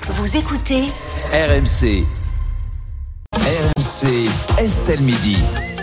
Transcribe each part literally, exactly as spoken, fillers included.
Vous écoutez R M C. R M C, Estelle Midi.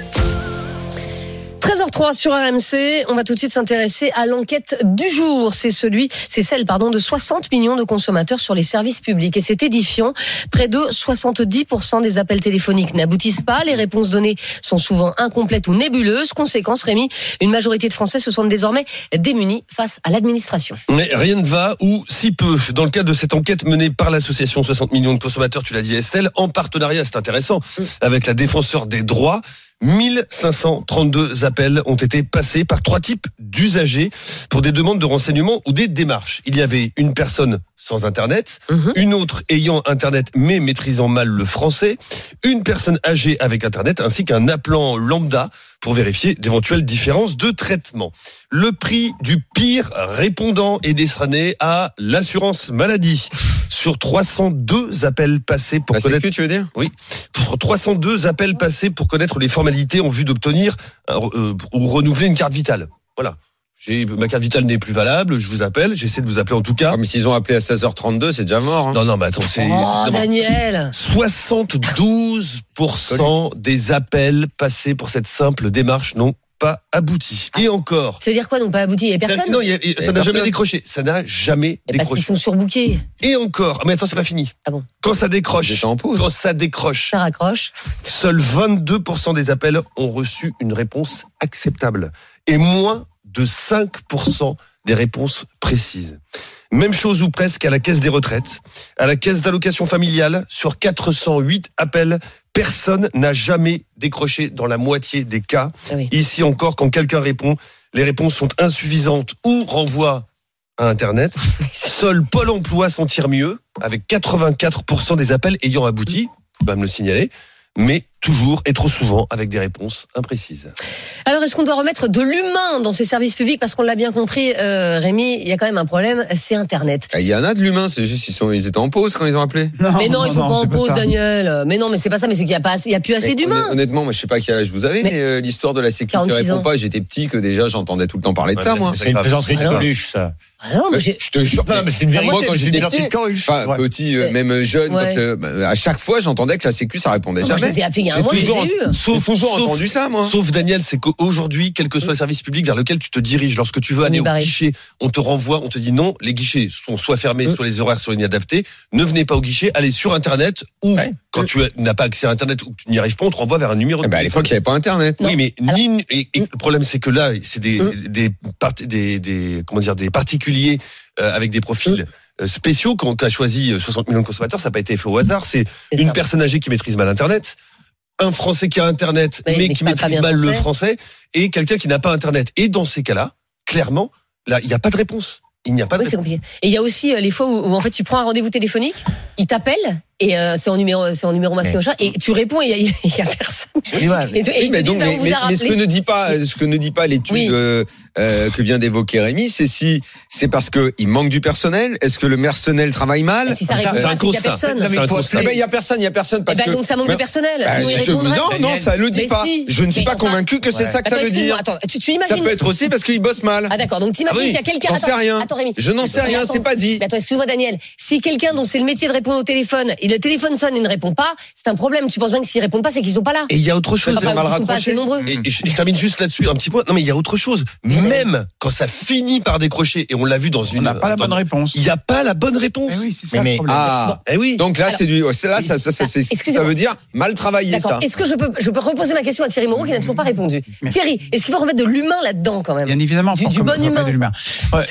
treize heures trois sur R M C, on va tout de suite s'intéresser à l'enquête du jour. C'est celui, c'est celle, pardon, de soixante millions de consommateurs sur les services publics. Et c'est édifiant. Près de soixante-dix pour cent des appels téléphoniques n'aboutissent pas. Les réponses données sont souvent incomplètes ou nébuleuses. Conséquence, Rémi, une majorité de Français se sentent désormais démunis face à l'administration. Mais rien ne va, ou si peu. Dans le cadre de cette enquête menée par l'association soixante millions de consommateurs, tu l'as dit Estelle, en partenariat, c'est intéressant, avec la défenseur des droits, mille cinq cent trente-deux appels ont été passés par trois types d'usagers pour des demandes de renseignements ou des démarches. Il y avait une personne sans Internet, mmh. une autre ayant Internet mais maîtrisant mal le français, une personne âgée avec Internet ainsi qu'un appelant lambda pour vérifier d'éventuelles différences de traitement. Le prix du pire répondant est décerné à l'assurance maladie. Sur trois cent deux appels passés pour la connaître... sécu, tu veux dire ? Oui. Sur trois cent deux appels passés pour connaître les formalités en vue d'obtenir euh, ou renouveler une carte vitale. Voilà. J'ai, ma carte vitale n'est plus valable, je vous appelle, j'essaie de vous appeler en tout cas. Ah, mais s'ils ont appelé à seize heures trente-deux, c'est déjà mort. Hein. Non, non, mais attends, c'est... Oh, c'est Daniel soixante-douze pour cent des appels passés pour cette simple démarche n'ont pas abouti. Et encore... Ça veut dire quoi, donc pas abouti ? Il n'y a personne ? Non, il y a, ça n'a personne. jamais décroché. Ça n'a jamais et décroché. Parce qu'ils sont surbookés. Et encore... Mais attends, c'est pas fini. Ah bon ? Quand ça décroche, en pause. quand ça décroche, ça raccroche. Seuls vingt-deux pour cent des appels ont reçu une réponse acceptable. Et moins de cinq pour cent des réponses précises. Même chose ou presque à la caisse des retraites, à la caisse d'allocation familiale, sur quatre cent huit appels, personne n'a jamais décroché dans la moitié des cas. Ah oui. Ici encore, quand quelqu'un répond, les réponses sont insuffisantes ou renvoient à Internet. Seul Pôle emploi s'en tire mieux, avec quatre-vingt-quatre pour cent des appels ayant abouti, faut quand même le signaler, mais toujours et trop souvent avec des réponses imprécises. Alors, est-ce qu'on doit remettre de l'humain dans ces services publics ? Parce qu'on l'a bien compris, euh, Rémi, il y a quand même un problème, c'est Internet. Il y en a de l'humain, c'est juste qu'ils sont, ils étaient en pause quand ils ont appelé. Non, mais non, non ils sont non, pas en pause, Daniel. Mais non, mais c'est pas ça, mais c'est qu'il y a pas, il y a plus assez mais d'humains. Honnêtement, moi, je sais pas quel âge vous avez, mais, mais euh, l'histoire de la sécurité répond ans. pas. J'étais petit que déjà j'entendais tout le temps parler de ouais, ça, moi. C'est, c'est une plaisanterie de Coluche, ça. Ah non, mais j'ai... je te jure. Non, mais c'est une vérité. Moi, quand j'étais petit, enfin, ouais. petit, euh, même jeune, ouais. quand, euh, à chaque fois, j'entendais que la sécu, ça répondait jamais. Moi, je les ai appelés il y a un mois, je les ai eus. Sauf, toujours sauf, entendu ça, moi. Sauf, Daniel, c'est qu'aujourd'hui, quel que soit le service public vers lequel tu te diriges, lorsque tu veux aller au guichet, on te renvoie, on te dit non, les guichets sont soit fermés, mmh. soit les horaires sont inadaptés. Ne venez pas au guichet, allez sur Internet ou ouais. quand mmh. tu n'as pas accès à Internet ou que tu n'y arrives pas, on te renvoie vers un numéro. Eh ben, à l'époque, il n'y avait pas Internet. Non. Oui, mais Alors, ni, et, et mmh. le problème, c'est que là, c'est des, mmh. des, des, des, des, comment dire, des particuliers euh, avec des profils. Mmh. spéciaux qu'on a choisi soixante millions de consommateurs, ça n'a pas été fait au hasard. C'est, c'est une ça. personne âgée qui maîtrise mal Internet, un Français qui a Internet oui, mais, mais qui maîtrise mal français. le français, et quelqu'un qui n'a pas Internet. Et dans ces cas-là, clairement, là, il n'y a pas de réponse. Il n'y a pas de oui, réponse. C'est compliqué. Et il y a aussi les fois où, où en fait tu prends un rendez-vous téléphonique, il t'appelle et euh, c'est en numéro, c'est en numéro masqué machin, et tu réponds et il y, y a personne. Oui, ouais, mais, et, et oui, mais, donc, mais, mais, mais ce que ne dit pas, ce que ne dit pas l'étude oui. euh, euh, que vient d'évoquer Rémi, c'est si c'est parce que il manque du personnel. Est-ce que le personnel travaille mal ? Si ça répond pas, c'est qu'il y a personne. Il y a personne, il y a personne parce eh ben, que donc ça manque de personnel. Sinon il répondrait. Non, non, ça le dit pas. Je ne suis pas convaincu que c'est ça que ça veut dire. Attends, tu imagines ? Ça peut être aussi parce qu'il bosse mal. Ah d'accord, donc t'imagines qu'il y a quelqu'un. J'en sais rien. Je n'en sais rien, c'est pas dit. Mais attends, excuse-moi Daniel. Si quelqu'un dont c'est le métier de répondre au téléphone et le téléphone sonne et ne répond pas, c'est un problème. Tu penses bien que s'ils répondent pas, c'est qu'ils sont pas là. Et il y a autre chose. Enfin, ils sont pas assez nombreux. Et, et je, je termine juste là-dessus un petit point. Non mais il y a autre chose. Même quand ça finit par décrocher, et on l'a vu dans une. On n'a pas la bonne réponse. Il n'y a pas la bonne réponse. Mais oui, c'est ça mais, le problème. Ah, bon, eh oui. Donc là, alors, c'est du. C'est là, ça, ça, ça, c'est, ça veut dire mal travaillé. D'accord. Ça. Est-ce que je peux, je peux reposer ma question à Thierry Moreau qui n'a toujours pas répondu. Merci. Thierry, est-ce qu'il faut remettre de l'humain là-dedans quand même ? Bien évidemment, du, du bon humain. De l'humain. Ouais,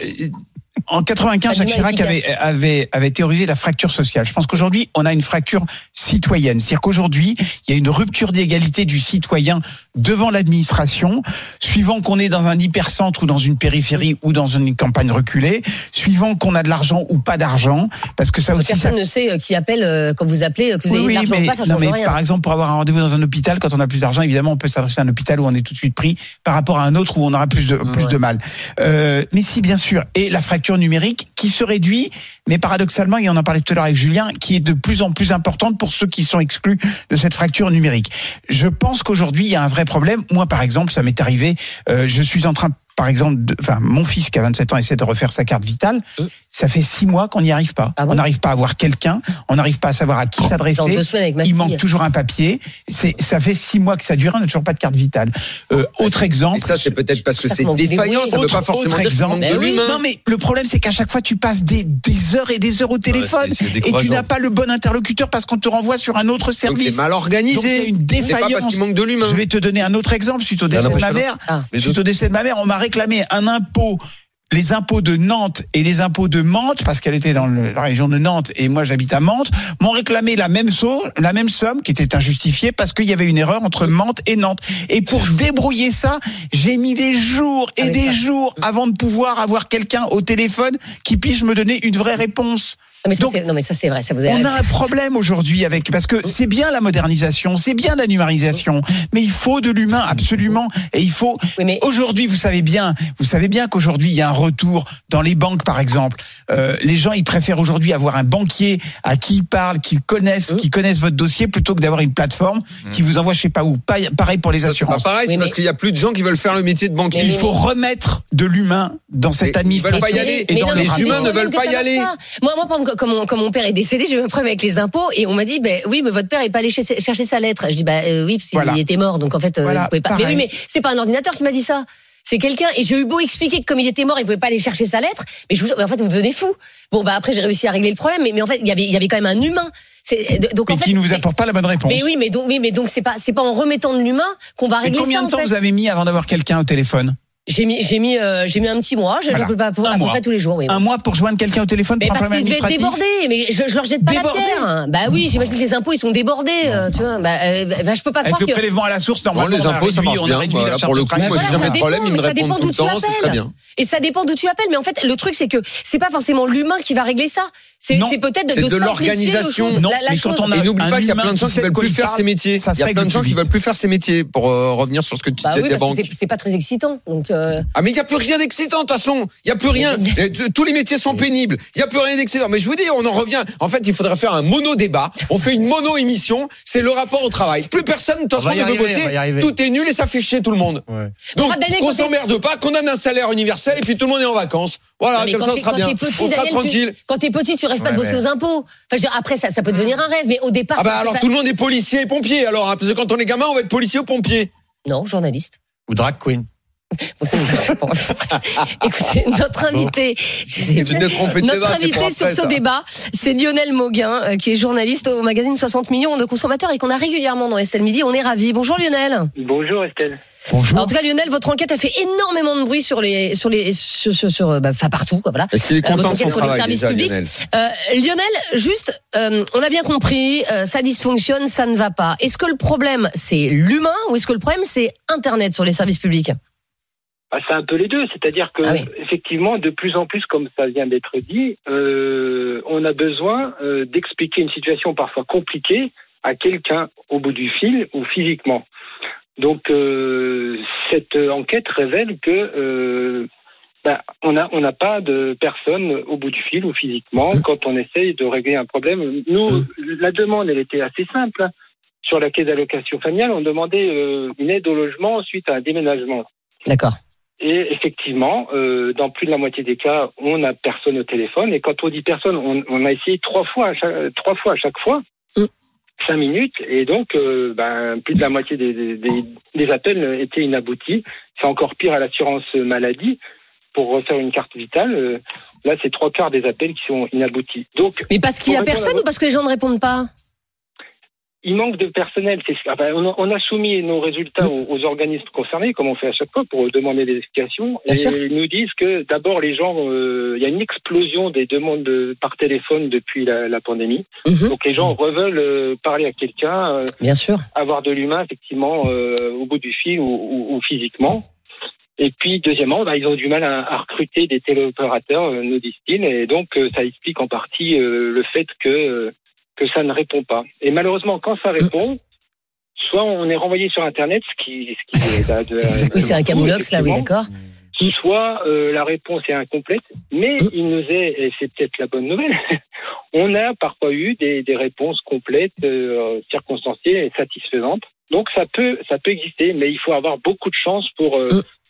En quatre-vingt-quinze, Jacques Chirac avait, avait, avait théorisé la fracture sociale. Je pense qu'aujourd'hui, on a une fracture citoyenne. C'est-à-dire qu'aujourd'hui, il y a une rupture d'égalité du citoyen devant l'administration, suivant qu'on est dans un hypercentre ou dans une périphérie ou dans une campagne reculée, suivant qu'on a de l'argent ou pas d'argent, parce que ça aussi... Personne ça... ne sait qui appelle quand vous appelez, que vous avez oui, de l'argent mais, ou pas, ça non, change mais rien. Par exemple, pour avoir un rendez-vous dans un hôpital, quand on a plus d'argent, évidemment, on peut s'adresser à un hôpital où on est tout de suite pris par rapport à un autre où on aura plus de, plus ouais. de mal. Euh, mais si, bien sûr. Et la fracture numérique qui se réduit, mais paradoxalement, et on en parlait tout à l'heure avec Julien, qui est de plus en plus importante pour ceux qui sont exclus de cette fracture numérique. Je pense qu'aujourd'hui, il y a un vrai problème. Moi, par exemple, ça m'est arrivé, euh, je suis en train par exemple, de, enfin, mon fils qui a vingt-sept ans essaie de refaire sa carte vitale. Mmh. Ça fait six mois qu'on n'y arrive pas. Ah bon? On n'arrive pas à voir quelqu'un. On n'arrive pas à savoir à qui s'adresser. Dans deux semaines avec ma Il fille. manque toujours un papier. C'est, ça fait six mois que ça dure. On n'a toujours pas de carte vitale. Euh, ah, autre exemple. Et ça, c'est peut-être parce que c'est défaillant. Ça ne veut pas forcément dire qu'il manque de l'humain. Non, mais le problème, c'est qu'à chaque fois, tu passes des, des heures et des heures au téléphone. Ouais, c'est, c'est et tu n'as pas le bon interlocuteur parce qu'on te renvoie sur un autre service. Donc c'est mal organisé. Donc, il y a une défaillance. C'est pas parce qu'il manque de l'humain. Je vais te donner un autre exemple. Suite au décès de ma mère, ah. suite au décès de ma mère, on m'a réclamé un impôt. Les impôts de Nantes et les impôts de Mantes, parce qu'elle était dans le, la région de Nantes et moi j'habite à Mantes, m'ont réclamé la même somme, la même somme qui était injustifiée parce qu'il y avait une erreur entre Mantes et Nantes. Et pour débrouiller ça, j'ai mis des jours et des jours avant de pouvoir avoir quelqu'un au téléphone qui puisse me donner une vraie réponse. Mais ça, Donc, c'est, non mais ça c'est vrai, ça vous avez on a un problème aujourd'hui avec parce que c'est bien la modernisation, c'est bien la numérisation, mais il faut de l'humain absolument et il faut oui, mais... aujourd'hui vous savez bien, vous savez bien qu'aujourd'hui il y a un retour dans les banques par exemple. Euh, les gens ils préfèrent aujourd'hui avoir un banquier à qui ils parlent, qu'ils connaissent, mmh. qui connaissent votre dossier plutôt que d'avoir une plateforme mmh. qui vous envoie je sais pas où. Pareil pour les assurances. C'est pas pareil, oui, c'est mais... parce qu'il y a plus de gens qui veulent faire le métier de banquier. Il faut remettre de l'humain dans cette mais administration. Ils veulent pas y aller. Et mais dans non, les humains ne veulent pas y aller. Moi, moi, par exemple, comme mon, comme mon père est décédé, j'ai eu un problème avec les impôts et on m'a dit, ben oui, mais votre père est pas allé chercher sa lettre. Je dis, bah euh, oui, parce qu'il voilà. était mort, donc en fait, euh, voilà, vous pouvez pas. Pareil. Mais oui, mais c'est pas un ordinateur qui m'a dit ça. C'est quelqu'un, et j'ai eu beau expliquer que comme il était mort, il pouvait pas aller chercher sa lettre, mais je vous, mais en fait, vous devenez fou. Bon, bah après, j'ai réussi à régler le problème, mais, mais en fait, il y avait, il y avait quand même un humain. C'est, donc, mais en fait, qui ne vous apporte pas la bonne réponse. Mais oui, mais donc, oui, mais donc c'est pas, c'est pas en remettant de l'humain qu'on va régler ça. Et combien ça, de temps en fait. vous avez mis avant d'avoir quelqu'un au téléphone? J'ai mis, j'ai mis, euh, j'ai mis un petit mois. Je ne peux pas pour, à peu près tous les jours. Oui, oui. Un mois pour joindre quelqu'un au téléphone mais pour un problème administratif. Parce qu'ils devaient être débordés. Mais je, je leur jette pas débordé. la pierre. Bah oui, j'imagine que les impôts ils sont débordés. Euh, tu vois, bah, euh, bah je peux pas Avec croire le que. prélèvement à la source, normalement, les impôts ça marche bien. Bah, pour le coup, moi j'ai jamais de problème, ils me répondent tout le temps, c'est très bien. Et ça dépend d'où tu appelles. Mais en fait, le truc c'est que c'est pas forcément l'humain qui va régler ça. C'est, c'est peut-être de, de, de l'organisation. Non, mais quand on a et n'oublie pas qu'il y a plein de gens qui veulent plus faire ces métiers. Il y a plein de gens qui veulent plus faire ces métiers. Pour revenir sur ce que tu disais des banques. C'est pas très excitant. Donc. Ah mais il y a plus rien d'excitant de toute façon. Il y a plus rien. Tous les métiers sont pénibles. Il y a plus rien d'excitant. Mais je vous dis, on en revient. En fait, il faudrait faire un mono débat. On fait une mono émission. C'est le rapport au travail. Plus personne de toute façon ne veut bosser. Tout est nul et ça fait chier tout le monde. Donc qu'on s'emmerde pas, qu'on donne un salaire universel et puis tout le monde est en vacances. Voilà, comme ça on sera bien. On sera tranquille. Quand t'es petit, tu rêves pas de bosser aux impôts. Enfin, je veux dire, après, ça, ça peut devenir un rêve, mais au départ. Ah bah alors pas... tout le monde est policier et pompier, alors, hein, parce que quand on est gamin, on va être policier ou pompier. Non, journaliste. Ou drag queen. Bon, c'est écoutez, notre invité, bon. notre invité sur ce débat, c'est Lionel Mauguin, euh, qui est journaliste au magazine soixante millions de consommateurs et qu'on a régulièrement dans Estelle Midi. On est ravis. Bonjour Lionel. Bonjour Estelle. Bonjour. Alors, en tout cas, Lionel, votre enquête a fait énormément de bruit sur les, sur les, sur, sur, sur bah, enfin partout, quoi, voilà. Est-ce qu'il est content euh, de son sur travail, les services déjà, publics. Lionel. Euh, Lionel, juste, euh, on a bien compris, euh, ça dysfonctionne, ça ne va pas. Est-ce que le problème c'est l'humain ou est-ce que le problème c'est Internet sur les services publics? Ah, c'est un peu les deux, c'est-à-dire que ah oui. effectivement, de plus en plus, comme ça vient d'être dit, euh, on a besoin euh, d'expliquer une situation parfois compliquée à quelqu'un au bout du fil ou physiquement. Donc, euh, cette enquête révèle que euh, ben, on n'a on n'a pas de personne au bout du fil ou physiquement mmh. quand on essaye de régler un problème. Nous, mmh. la demande, elle était assez simple. Sur la caisse d'allocation familiale, on demandait euh, une aide au logement suite à un déménagement. D'accord. Et effectivement, euh, dans plus de la moitié des cas, on n'a personne au téléphone. Et quand on dit personne, on, on a essayé trois fois, à chaque, trois fois à chaque fois, mmh. cinq minutes. Et donc, euh, ben, plus de la moitié des, des, des, des appels étaient inaboutis. C'est encore pire à l'assurance maladie. Pour refaire une carte vitale, euh, là, c'est trois quarts des appels qui sont inaboutis. Donc, mais parce qu'il y a personne votre... ou parce que les gens ne répondent pas? Il manque de personnel. C'est, enfin, on, a, on a soumis nos résultats aux, aux organismes concernés, comme on fait à chaque fois, pour demander des explications. Bien et sûr. Ils nous disent que d'abord, les gens, euh, il y a une explosion des demandes de, par téléphone depuis la, la pandémie. Mm-hmm. Donc les gens reveulent euh, parler à quelqu'un, euh, bien sûr, avoir de l'humain effectivement euh, au bout du fil ou, ou, ou physiquement. Et puis, deuxièmement, bah, ils ont du mal à, à recruter des téléopérateurs, euh, nous disent-ils, et donc euh, ça explique en partie euh, le fait que euh, que ça ne répond pas. Et malheureusement, quand ça répond, soit on est renvoyé sur Internet, ce qui, ce qui est de, de, oui, c'est un camoulox, là, oui, d'accord. Soit euh, la réponse est incomplète, mais il nous est, et c'est peut-être la bonne nouvelle, on a parfois eu des, des réponses complètes, euh, circonstanciées et satisfaisantes. Donc ça peut, ça peut exister, mais il faut avoir beaucoup de chance pour euh,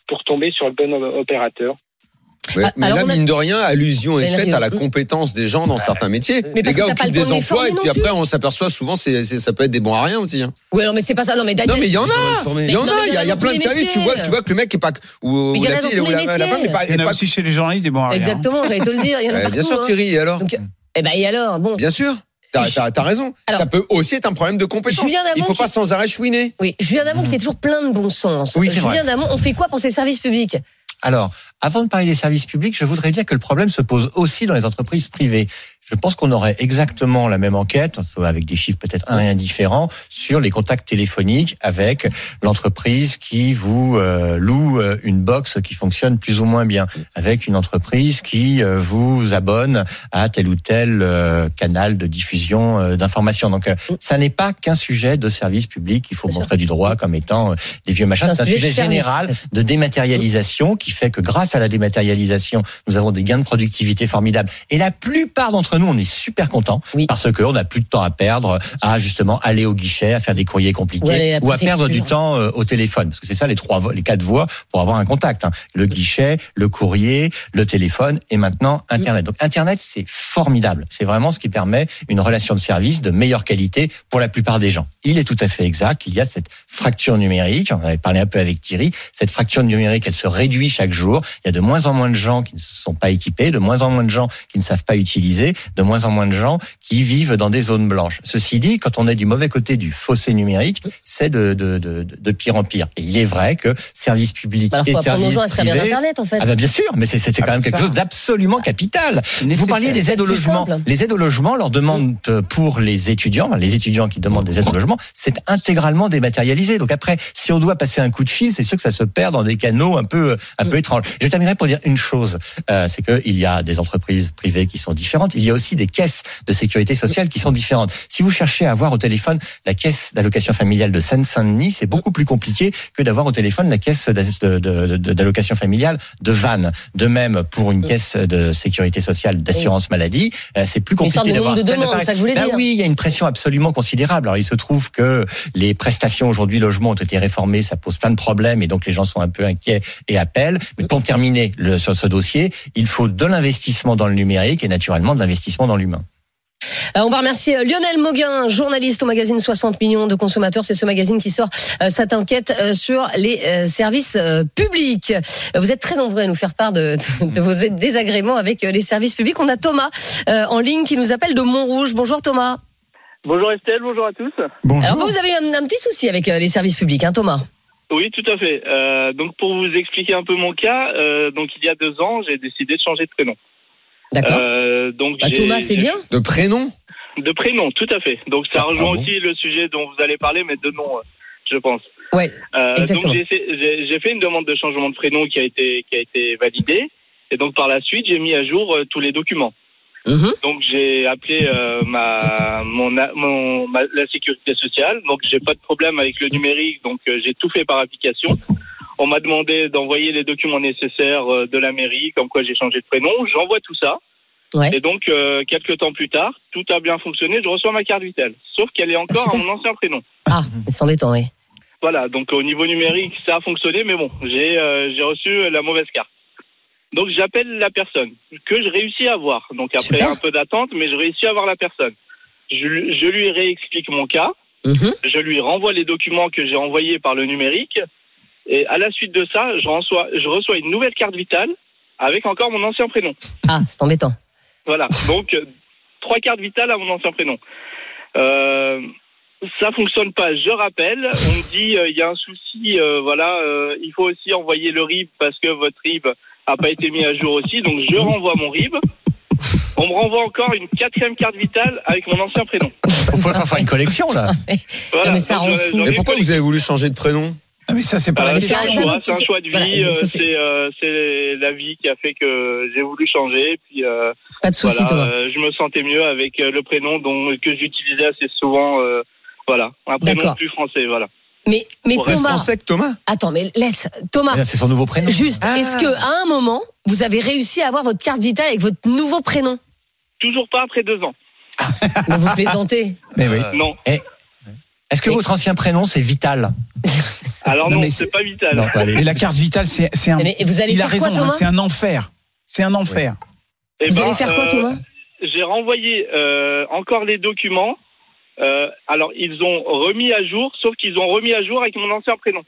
pour tomber sur le bon opérateur. Ouais, Ah, mais alors là, on a- mine de rien, allusion est Mais faite là, à la compétence des gens dans certains métiers. Mais Les parce gars que t'as pas occupent le temps des de les emplois former et puis non après, on s'aperçoit souvent, c'est, c'est, ça peut être des bons à rien aussi. Hein. Ouais, non, mais c'est pas ça. Non, mais Daniel. Non, mais il y en a. Il y en non, a. mais Il y a, il y a dans plein tous de les services. Tu métiers. vois, tu vois que le mec est pas, ou, Mais il y en la a dans fille, tous ou les la, la femme est pas, Il y en est a pas- aussi chez les journalistes des bons à rien. Exactement, j'allais te le dire. Il y en a Ouais, partout. bien sûr, hein. Thierry. Et alors? Donc, eh ben, et alors, bon. Bien sûr. T'as, t'as, t'as raison. Alors, ça peut aussi être un problème de compétence. Julien Damon Il faut qui- pas sans arrêt chouiner. Oui, Julien Damon qui est toujours plein de bon sens. Oui, c'est Julien vrai. Damon, on fait quoi pour ces services publics? Alors, avant de parler des services publics, je voudrais dire que le problème se pose aussi dans les entreprises privées. Je pense qu'on aurait exactement la même enquête, avec des chiffres peut-être un et un différents, sur les contacts téléphoniques avec l'entreprise qui vous euh, loue une box qui fonctionne plus ou moins bien, avec une entreprise qui euh, vous abonne à tel ou tel euh, canal de diffusion euh, d'informations. Donc, euh, ça n'est pas qu'un sujet de service public qu'il faut Bien montrer du droit comme étant euh, des vieux machins. C'est un sujet de service, général en fait. de dématérialisation qui fait que grâce à la dématérialisation, nous avons des gains de productivité formidables. Et la plupart d'entre nous, on est super contents Oui. parce qu'on n'a plus de temps à perdre à justement aller au guichet, à faire des courriers compliqués Ou aller à la ou à perdre préfecture. du temps euh, au téléphone. Parce que c'est ça les trois, vo- les quatre voies pour avoir un contact. Hein. Le guichet, le courrier, le téléphone et maintenant Internet. Donc Internet, c'est formidable. C'est vraiment ce qui permet une relation de service de meilleure qualité pour la plupart des gens. Il est tout à fait exact qu'il y a cette fracture numérique. On avait parlé un peu avec Thierry. Cette fracture numérique, elle se réduit chaque jour. Il y a de moins en moins de gens qui ne sont pas équipés, de moins en moins de gens qui ne savent pas utiliser, de moins en moins de gens qui vivent dans des zones blanches. Ceci dit, quand on est du mauvais côté du fossé numérique, c'est de, de, de, de pire en pire. Et il est vrai que services publics Alors, et faut apprendre aux services gens à se servir privés... d'Internet, en fait. Ah ben bien sûr, mais c'est, c'est, c'est quand Ah, même quelque ça. chose d'absolument capital. Vous Nécessaire. parliez des aides au Plus logement. simple. Les aides au logement, leur demande pour les étudiants, les étudiants qui demandent des aides au logement, c'est intégralement dématérialisé. Donc après, si on doit passer un coup de fil, c'est sûr que ça se perd dans des canaux un peu, un peu étranges. Je terminerai pour dire une chose, euh, c'est qu'il y a des entreprises privées qui sont différentes. Il y a aussi des caisses de sécurité sociale qui sont différentes. Si vous cherchez à avoir au téléphone la caisse d'allocation familiale de Seine-Saint-Denis, c'est beaucoup plus compliqué que d'avoir au téléphone la caisse de, de, de, de, d'allocation familiale de Vannes. De même, pour une caisse de sécurité sociale d'assurance maladie, euh, c'est plus Une sorte compliqué de d'avoir nombre de celle demandes, Paris. c'est ça que je voulais Ben dire. oui, il y a une pression absolument considérable. Alors il se trouve que les prestations aujourd'hui logement ont été réformées, ça pose plein de problèmes et donc les gens sont un peu inquiets et appellent. Mais pour terminer le, sur ce dossier, il faut de l'investissement dans le numérique et naturellement de l'investissement dans l'humain. Euh, on va remercier euh, Lionel Mauguin, journaliste au magazine soixante millions de consommateurs. C'est ce magazine qui sort euh, cette enquête euh, sur les euh, services euh, publics. Euh, Vous êtes très nombreux à nous faire part de, de, de vos désagréments avec euh, les services publics. On a Thomas euh, en ligne qui nous appelle de Montrouge. Bonjour Thomas. Bonjour Estelle, bonjour à tous. Bonjour. Alors vous, vous avez un, un petit souci avec euh, les services publics, hein, Thomas? Oui, tout à fait. Euh, donc pour vous expliquer un peu mon cas, euh, donc il y a deux ans, j'ai décidé de changer de prénom. D'accord. Euh, donc Bah, j'ai- Thomas, c'est j'ai- bien. De prénom? De prénom, tout à fait. Donc ça Ah, rejoint ah bon aussi le sujet dont vous allez parler, mais de nom, euh, je pense. Ouais. Euh, Exactement. donc j'ai, j'ai, j'ai fait une demande de changement de prénom qui a été qui a été validée, et donc par la suite j'ai mis à jour euh, tous les documents. Mhm. Donc j'ai appelé euh, ma mon, a- mon ma, la sécurité sociale. Donc j'ai pas de problème avec le numérique. Donc euh, j'ai tout fait par application. On m'a demandé d'envoyer les documents nécessaires euh, de la mairie, comme quoi j'ai changé de prénom. J'envoie tout ça. Ouais. Et donc euh, quelques temps plus tard, tout a bien fonctionné. Je reçois ma carte vitale, sauf qu'elle est encore super. à mon ancien prénom. Ah, c'est embêtant, oui. Voilà. Donc au niveau numérique, ça a fonctionné, mais bon, j'ai euh, j'ai reçu la mauvaise carte. Donc j'appelle la personne que je réussis à avoir. Donc après Super. un peu d'attente, mais je réussis à avoir la personne. Je, lui- je lui réexplique mon cas. Mhm. Je lui renvoie les documents que j'ai envoyés par le numérique. Et à la suite de ça, je reçois, je reçois une nouvelle carte vitale avec encore mon ancien prénom. Ah, c'est embêtant. Voilà. Donc euh, trois cartes vitales à mon ancien prénom. Euh, ça fonctionne pas. Je rappelle. On me dit il euh, y a un souci. Euh, voilà. Euh, il faut aussi envoyer le R I B parce que votre R I B a pas été mis à jour aussi. Donc je renvoie mon R I B. On me renvoie encore une quatrième carte vitale avec mon ancien prénom. On pourrait faire une collection là. Voilà. Non, mais ça Donc, rend j'en ai- fou. j'en ai Mais une pourquoi vous avez voulu changer de prénom? Ah, mais ça, c'est pas Euh, la c'est ça- un question. ça- choix, c'est un choix de Voilà, vie. ça, euh, c'est- c'est euh, c'est la vie qui a fait que j'ai voulu changer. Puis euh, Pas de souci, voilà, Thomas. euh, je me sentais mieux avec euh, le prénom dont que j'utilisais assez souvent. euh, voilà, un prénom D'accord. plus français. Voilà. Mais, mais Pour Reste Thomas, français que Thomas? attends, mais laisse, Thomas, C'est son nouveau prénom. juste, Ah. est-ce que à un moment, vous avez réussi à avoir votre carte vitale avec votre nouveau prénom? Toujours pas après deux ans. Mais vous plaisantez. Mais oui. Non. Est-ce que Et- votre ancien prénom c'est Vital? Alors non, non mais c'est, c'est pas vital. Non, pas Mais la carte vitale, c'est, c'est un. Mais vous allez il faire a raison, quoi, Thomas hein, c'est un enfer. C'est un enfer. Eh Vous ben, allez faire quoi, euh, Thomas? J'ai renvoyé euh, encore les documents. Euh, alors, ils ont remis à jour, sauf qu'ils ont remis à jour avec mon ancien prénom.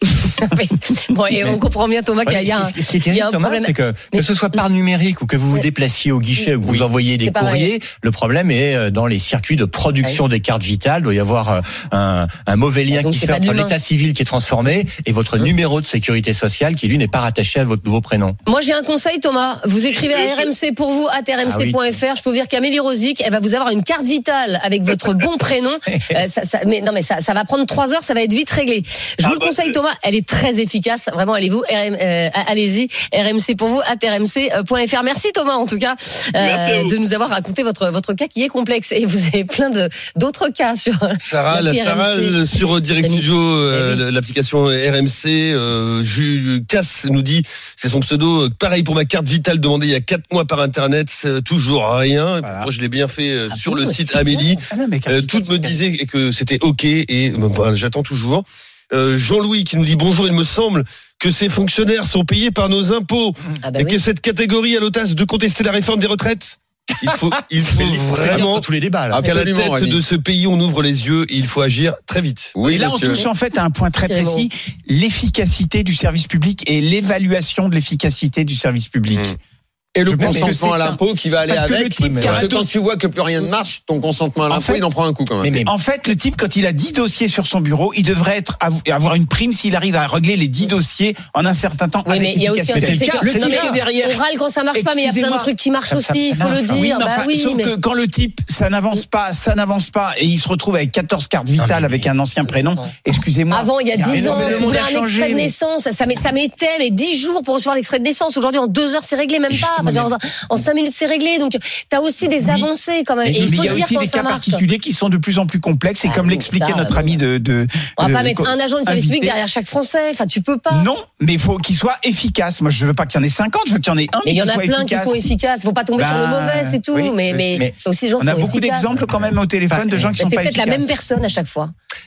Bon, et on comprend bien, Thomas, qu'il y a un, ce qui est il y a terrible, un Thomas, problème. c'est que Mais- que ce soit par numérique ou que vous vous déplaciez au guichet ou que vous envoyez des C'est pareil. courriers, le problème est dans les circuits de production des cartes vitales. Il doit y avoir un, un mauvais lien Donc, qui c'est fait pas de entre l'humain. l'état civil qui est transformé et votre numéro de sécurité sociale qui, lui, n'est pas rattaché à votre nouveau prénom. Moi, j'ai un conseil, Thomas. Vous écrivez à R M C pour vous, at r m c point f r. Je peux vous dire qu'Amélie Rosic, elle va vous avoir une carte vitale avec votre bon prénom. Euh, ça, ça, mais non, mais ça, ça va prendre trois heures, ça va être vite réglé. Je Ah vous le bah, conseille, c'est- Thomas. Elle est très efficace. Vraiment, allez-vous, R M, euh, allez-y, R M C pour vous, at r m c point f r. Merci, Thomas, en tout cas, Merci à vous. de nous avoir raconté votre, votre cas qui est complexe. Et vous avez plein de, d'autres cas sur, Sarah, l'appli la R M C. Sarah sur Direct Rémi. Studio, euh, Eh oui. l'application R M C, euh, Ju- Cass nous dit, c'est son pseudo, euh, pareil pour ma carte vitale demandée il y a quatre mois par internet, c'est toujours rien. Et Voilà. Moi, je l'ai bien fait euh, Ah sur bon, le c'est site ça. Amélie. Ah non, mais carte Euh, vitale, toutes me c'est- disaient que c'était ok et euh, bah, j'attends toujours. Euh, Jean-Louis qui nous dit bonjour, il me semble que ces fonctionnaires sont payés par nos impôts Ah bah et oui. que cette catégorie a l'audace de contester la réforme des retraites. Il faut, il faut Vraiment vraiment tous les débats, là. Ah, qu'à la Absolument, tête Rémi. de ce pays, on ouvre les yeux et il faut agir très vite. Oui, et là, monsieur. on touche en fait à un point très Thierry précis, l'efficacité du service public et l'évaluation de l'efficacité du service public. Mmh. Et le Je pense que consentement c'est à un- l'impôt qui va aller Parce que avec. le type mais qui a parce que un quand dossier- tu vois que plus rien ne marche, ton consentement à En l'impôt, fait- il en prend un coup quand même. Mais, mais En fait, le type, quand il a dix dossiers sur son bureau, il devrait être avoir une prime s'il arrive à régler les dix dossiers en un certain temps. Oui, avec mais il y a aussi un efficacité. truc, C'est c'est le que- cas. Le non, type mais qui est derrière. on râle quand ça marche pas, mais il y a plein de Excusez-moi. trucs qui marchent Ça- ça- aussi, il faut le Oui, dire. mais Bah enfin, oui, sauf mais- que quand le type, ça n'avance pas, ça n'avance pas, et il se retrouve avec quatorze cartes vitales mais- avec un ancien prénom, excusez-moi. Avant, il y a dix ans, mais le tu monde voulais a un changé, extrait de mais- naissance. Ça, met- ça mettait mais dix jours pour recevoir l'extrait de naissance. Aujourd'hui, en deux heures, c'est réglé, même pas. Justement, Enfin, genre, en cinq minutes, c'est réglé. Donc, t'as aussi des Oui. avancées quand même. Mais Et il mais faut il y a dire aussi quand des ça cas marche. particuliers qui sont de plus en plus complexes, et Ah comme oui, l'expliquait ça, notre bon. ami de, de On va de- pas mettre un agent de service public invité. derrière chaque Français. Enfin, tu peux pas. Non, mais il faut qu'il soit efficace. Moi, je veux pas qu'il y en ait cinquante, je veux qu'il y en ait un. Mais il y en qui a soit plein efficace. qui sont efficaces. Faut pas tomber sur le Bah, mauvais, c'est tout. oui, mais, mais, mais il y a aussi des gens On qui a sont beaucoup efficaces. d'exemples quand même au téléphone de gens qui Mais sont c'est pas peut-être la efficaces. même personne à chaque fois.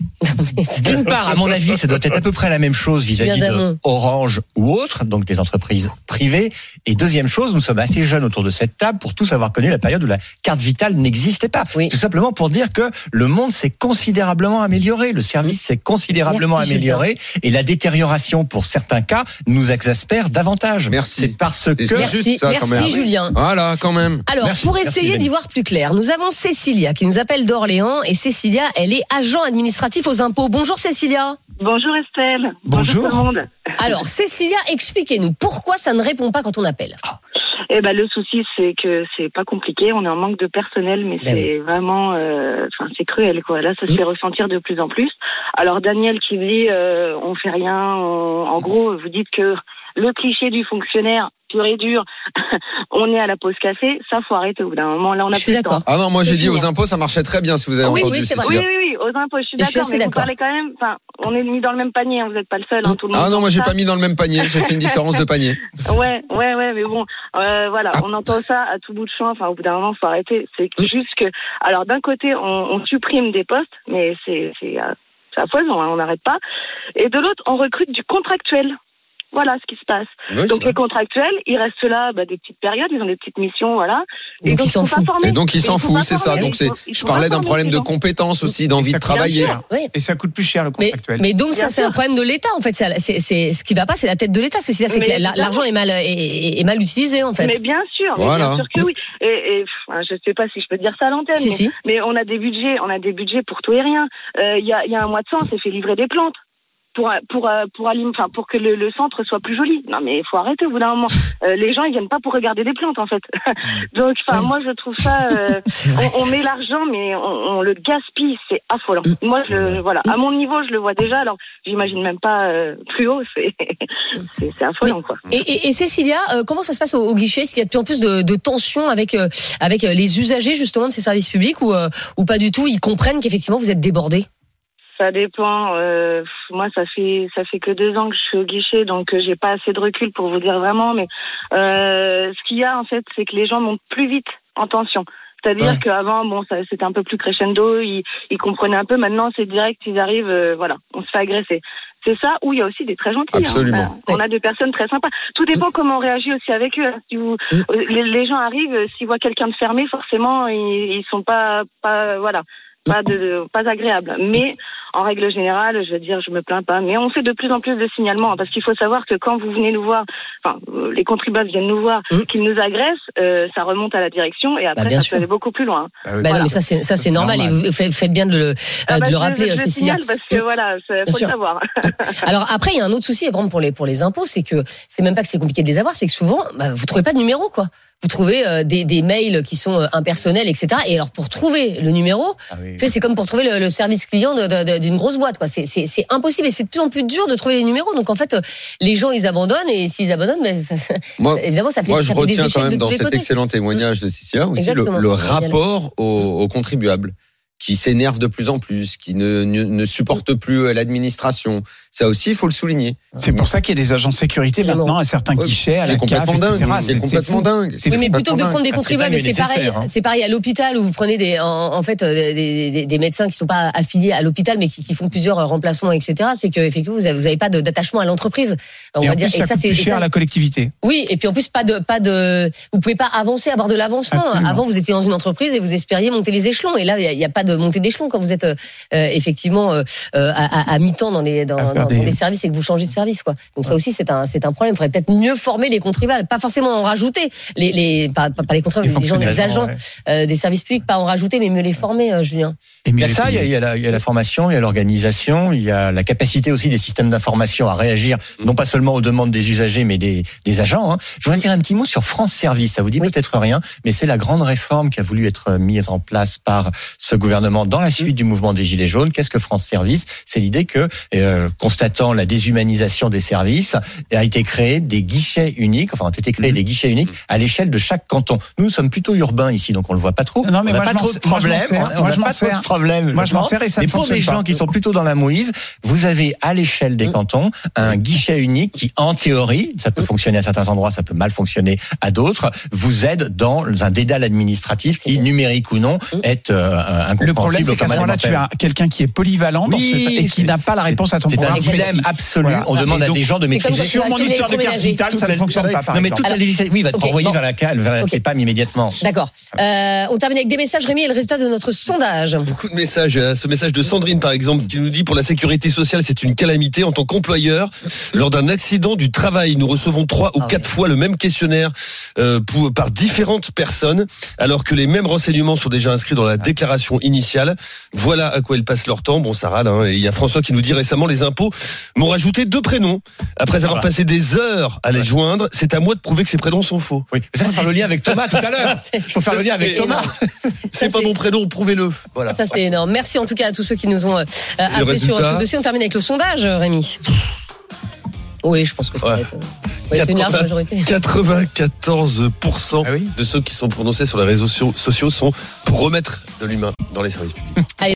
d'une part, à mon avis, ça doit être à peu près la même chose vis-à-vis Bien de d'amont. Orange ou autres, donc des entreprises privées. Et deuxième chose, nous sommes assez jeunes autour de cette table pour tous avoir connu la période où la carte vitale n'existait pas. Oui. Tout simplement pour dire que le monde s'est considérablement amélioré, le service s'est considérablement Merci, amélioré, et la détérioration, pour certains cas, nous exaspère davantage. Merci. C'est parce C'est que... juste Merci, ça, quand merci même. Julien. Voilà, quand même. Alors, Merci, pour merci, essayer les d'y amis. voir plus clair, nous avons Cécilia qui nous appelle d'Orléans. Et Cécilia, elle est agent administratif aux impôts. Bonjour Cécilia. Bonjour Estelle. Bonjour. tout le monde. Alors, Cécilia, expliquez-nous pourquoi ça ne répond pas quand on appelle. Eh ben le souci c'est que c'est pas compliqué, on est en manque de personnel, mais Ben c'est vraiment, euh, enfin c'est cruel quoi. Là ça se Mm. fait ressentir de plus en plus. Alors Daniel qui dit euh, on fait rien, on- en gros vous dites que le cliché du fonctionnaire pur et dur, on est à la pause café, ça faut arrêter au bout d'un moment. Là on a Je suis plus le temps. d'accord. Ah non, moi j'ai C'est dit fini. aux impôts, ça marchait très bien si vous avez Oui, entendu. oui, c'est vrai. Oui, Cécilia. oui, oui, aux impôts, je suis Je suis d'accord, assez mais vous d'accord. parlez quand même, enfin, on est mis dans le même panier, hein, vous n'êtes pas le seul, hein, tout le monde. Ah non, moi entend j'ai ça. pas mis dans le même panier, j'ai fait une différence de panier. Ouais, ouais, ouais, mais bon, euh, voilà, on entend ça à tout bout de champ. Enfin, au bout d'un moment, faut arrêter. C'est juste que, alors, d'un côté, on, on supprime des postes, mais c'est, c'est, euh, c'est à foison, hein, on n'arrête pas. Et de l'autre, on recrute du contractuel. Voilà ce qui se passe. Oui, Donc c'est les vrai. contractuels, ils restent là, bah, des petites périodes, ils ont des petites missions, voilà. Donc, ils ils s'en sont pas foutent. formés. Et donc ils s'en ils sont foutent, pas c'est ça. formés. Donc c'est, Ils sont- ils je sont parlais pas d'un formés, problème ces de gens. compétences aussi, d'envie ça de coûte travailler. cher. Oui. Et ça coûte plus cher le Mais, contractuel. mais donc, Bien ça, c'est sûr. un problème de l'État, en fait. C'est, c'est, c'est, ce qui va pas, c'est la tête de l'État. Cécilia, c'est Mais que la- évidemment. l'argent est mal, est, est- est mal utilisé, en fait. Mais bien sûr, mais Voilà. bien sûr que oui. Et, et pff, je sais pas si je peux dire ça à l'antenne, Si, mais, si. mais on a des budgets, on a des budgets pour tout et rien. Euh, Il y, a, il y a un mois de ça, on s'est fait livrer des plantes pour pour euh, pour alim- enfin pour que le, le centre soit plus joli. Non mais il faut arrêter au bout d'un moment. Euh, les gens ils viennent pas pour regarder des plantes en fait. Donc enfin Oui. moi je trouve ça euh, C'est vrai. on, on met l'argent mais on, on le gaspille, c'est affolant. Mm. Moi je voilà, à mon niveau je le vois déjà, alors j'imagine même pas euh, plus haut, c'est c'est, c'est affolant quoi. Et, et, et Cécilia, euh, comment ça se passe au, au guichet? Est-ce qu'il y a de plus en plus de, de tensions avec, euh, avec euh, les usagers justement de ces services publics ou, euh, ou pas du tout? Ils comprennent qu'effectivement vous êtes débordés? Ça dépend. Euh, moi, ça fait ça fait que deux ans que je suis au guichet, donc euh, j'ai pas assez de recul pour vous dire vraiment. Mais euh, ce qu'il y a en fait, c'est que les gens montent plus vite en tension. C'est-à-dire Ouais. qu'avant, bon, ça, c'était un peu plus crescendo, ils, ils comprenaient un peu. Maintenant, c'est direct, ils arrivent, euh, voilà, on se fait agresser. C'est ça, où il y a aussi des très gentils. Absolument. Hein. On, a, on a des personnes très sympas. Tout dépend comment on réagit aussi avec eux. Si vous, les, les gens arrivent, s'ils voient quelqu'un de fermé, forcément, ils, ils sont pas, pas, voilà, pas de, pas agréables. Mais en règle générale, je veux dire, je me plains pas. Mais on fait de plus en plus de signalements, parce qu'il faut savoir que quand vous venez nous voir, enfin, les contribuables viennent nous voir, mmh. qu'ils nous agressent, euh, ça remonte à la direction et après, bah, ça sûr. peut aller beaucoup plus loin. Bah, oui. bah voilà. Non, mais ça, c'est, ça, c'est normal. normal. Et vous faites bien de le, ah, bah, de le rappeler, je, je Cécilia. Parce que voilà, faut le savoir. Alors après, il y a un autre souci, par exemple, pour les, pour les impôts, c'est que c'est même pas que c'est compliqué de les avoir, c'est que souvent, bah, vous trouvez pas de numéro, quoi. Vous trouvez euh, des, des mails qui sont euh, impersonnels, et cetera. Et alors pour trouver le numéro, ah oui, oui. Tu sais, c'est comme pour trouver le, le service client de, de, de, d'une grosse boîte, quoi. C'est, c'est, c'est impossible et c'est de plus en plus dur de trouver les numéros. Donc en fait, euh, les gens ils abandonnent et s'ils abandonnent, mais ça, moi, évidemment ça fait. Moi, ça je fait retiens des quand même dans cet côtés. excellent témoignage de Cécilia aussi le, le rapport aux, aux contribuables, qui s'énerve de plus en plus, qui ne, ne, ne supporte plus l'administration. Ça aussi, il faut le souligner. C'est pour ça qu'il y a des agents de sécurité maintenant à certains guichets, à la C A F, et cetera. C'est complètement dingue. Oui, mais plutôt que de prendre des contribuables, c'est pareil. C'est pareil à l'hôpital où vous prenez des, en, en fait, des, des, des médecins qui sont pas affiliés à l'hôpital, mais qui, qui font plusieurs remplacements, et cetera. C'est que effectivement, vous avez, vous avez pas de, d'attachement à l'entreprise. On et va en dire. Plus, ça et ça, c'est plus cher ça. À la collectivité. Oui, et puis en plus pas de, pas de, vous pouvez pas avancer, avoir de l'avancement. Absolument. Avant, vous étiez dans une entreprise et vous espériez monter les échelons. Et là, il y a, a pas de montée d'échelon quand vous êtes euh, effectivement euh, à, à, à mi-temps dans des, dans, dans, des... dans des services et que vous changer de service, quoi. Donc ouais. ça aussi c'est un c'est un problème. Il faudrait peut-être mieux former les contribuables, pas forcément en rajouter les les pas, pas les contribuables, les gens, les agents ouais. euh, des services publics, pas en rajouter, mais mieux les former, euh, Julien. Et il y a ça, il y a, il y a la il y a la formation, il y a l'organisation, il y a la capacité aussi des systèmes d'information à réagir, mmh. non pas seulement aux demandes des usagers, mais des des agents. Hein. Je voudrais dire un petit mot sur France Service. Ça vous dit oui. peut-être rien, mais c'est la grande réforme qui a voulu être mise en place par ce gouvernement dans la suite mmh. du mouvement des Gilets jaunes. Qu'est-ce que France Service ? C'est l'idée que, euh, constatant la déshumanisation humanisation des services, a été créé des guichets uniques, enfin ont été créés mmh. des guichets uniques à l'échelle de chaque canton. Nous, nous sommes plutôt urbains ici, donc on le voit pas trop. Non, mais on moi, n'a pas trop de problèmes. Moi, je m'en sers. Pas trop de problèmes. Moi, je m'en sers et ça Mais ne pour fonctionne des pas. gens qui sont plutôt dans la mouise, vous avez à l'échelle des mmh. cantons un guichet unique qui, en théorie, ça peut mmh. fonctionner à certains endroits, ça peut mal fonctionner à d'autres, vous aide dans un dédale administratif qui, numérique ou non, mmh. est euh, incompréhensible. Le problème, c'est qu'à ce moment-là, tu as quelqu'un qui est polyvalent dans oui, ce, et qui n'a pas la réponse à ton c'est programme. C'est un dilemme absolu. Voilà. On demande à des gens de maîtriser. Sur mon histoire de carte vitale, ça ne fonctionne pas, par exemple. Non, mais toute la législation, oui, va te renvoyer vers la cale, vers la C P A M immédiatement. D'accord. Euh, on termine avec des messages, Rémi, et le résultat de notre sondage. Beaucoup de messages. Ce message de Sandrine, par exemple, qui nous dit pour la sécurité sociale, c'est une calamité. En tant qu'employeur, lors d'un accident du travail, nous recevons trois ou quatre fois le même questionnaire euh, pour, par différentes personnes, alors que les mêmes renseignements sont déjà inscrits dans la déclaration initiale. Voilà à quoi ils passent leur temps. Bon, ça râle. Hein. Et il y a François qui nous dit récemment, les impôts m'ont rajouté deux prénoms. Après avoir passé des heures à les joindre, c'est à moi de prouver que ces prénoms sont faux. Oui. Ça, faut faire le lien avec Thomas tout à l'heure. Faut faire le lien avec Thomas. C'est pas mon prénom, prouvez-le. Voilà. Ça, c'est énorme. Merci en tout cas à tous ceux qui nous ont euh, appelés sur ce dossier. On termine avec le sondage, Rémi. Oui, je pense que ça ouais. va être... Oui, c'est une large majorité. quatre-vingt-quatorze pour cent ah oui de ceux qui sont prononcés sur les réseaux sociaux sont pour remettre de l'humain dans les services publics. Allez.